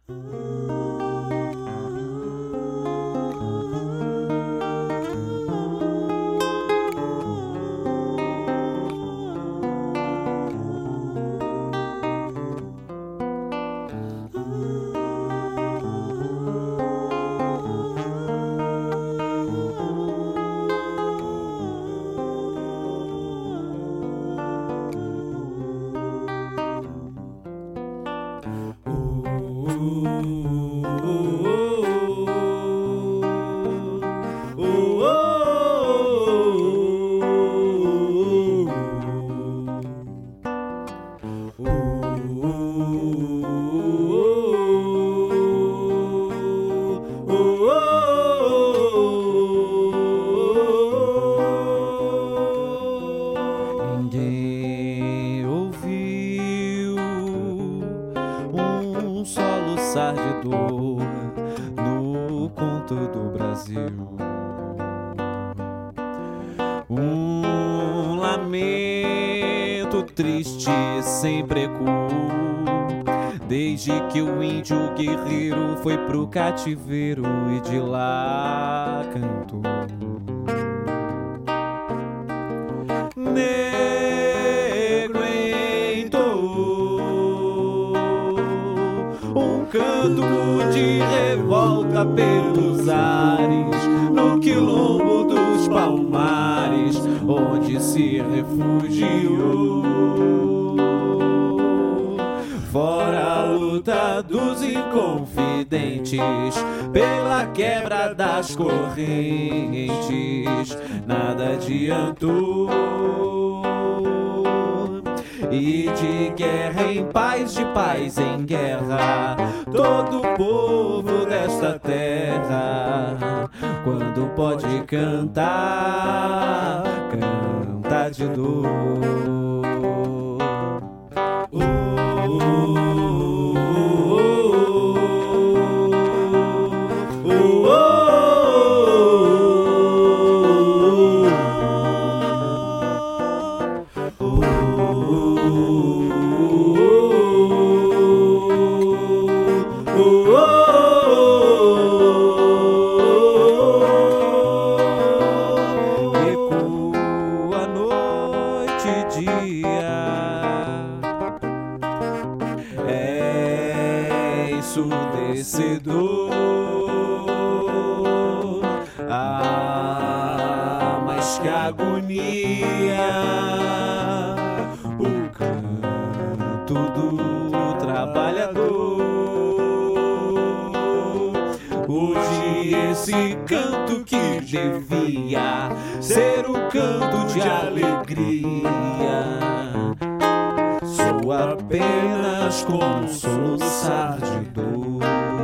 Ninguém ouviu um soluçar de dor no conto do Brasil, um lamento triste sempre ecoou, desde que o índio guerreiro foi pro cativeiro e de lá cantou. Negro entoou um canto de revolta pelos ares, no quilombo dos Palmares, onde se refugiou. Fora a luta dos inconfidentes, pela quebra das correntes, nada adiantou. E de guerra em paz, de paz em guerra, todo o povo desta terra, quando pode cantar, canta de dor. Ecoa noite e dia, é ensurdecedor. Ah, mas que agonia, o canto do trabalhador. Hoje esse canto que devia ser um canto de alegria, soa apenas como um soluçar de dor.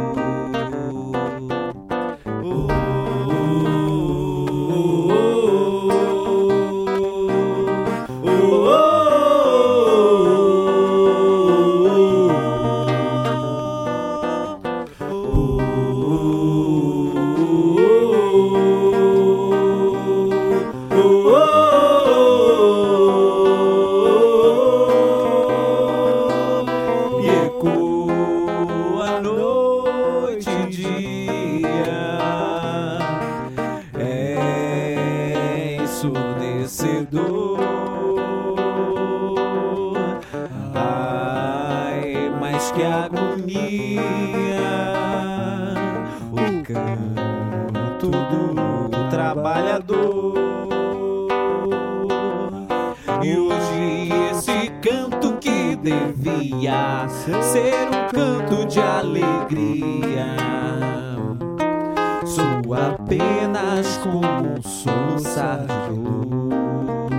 Ecoa noite e dia, é ensurdecedor. Ai, mas que agonia, o canto do trabalhador. E hoje esse canto que devia ser um canto de alegria, soa apenas como um soluçar de dor.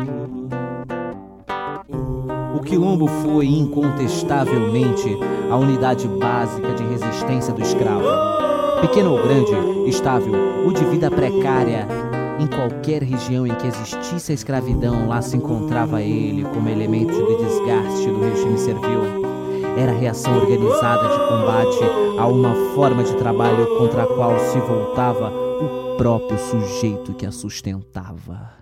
O quilombo foi incontestavelmente a unidade básica de resistência do escravo. Pequeno ou grande, estável ou de vida precária, em qualquer região em que existisse a escravidão, lá se encontrava ele como elemento de desgaste do regime servil. Era a reação organizada de combate a uma forma de trabalho contra a qual se voltava o próprio sujeito que a sustentava.